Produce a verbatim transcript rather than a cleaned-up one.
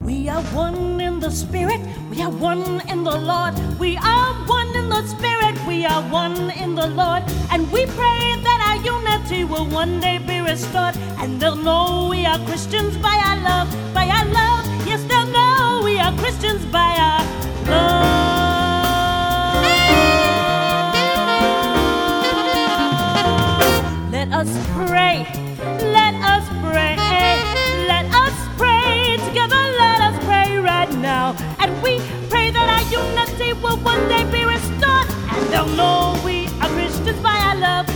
We are one in the Spirit, we are one in the Lord. We are one in the Spirit, we are one in the Lord. And we pray that our unity will one day be restored. And they'll know we are Christians by our love, by our love. Yes, they'll know we are Christians by our love. Let us pray, let us pray, let us pray together, let us pray right now. And we pray that our unity will one day be restored. And they'll know we are Christians by our love,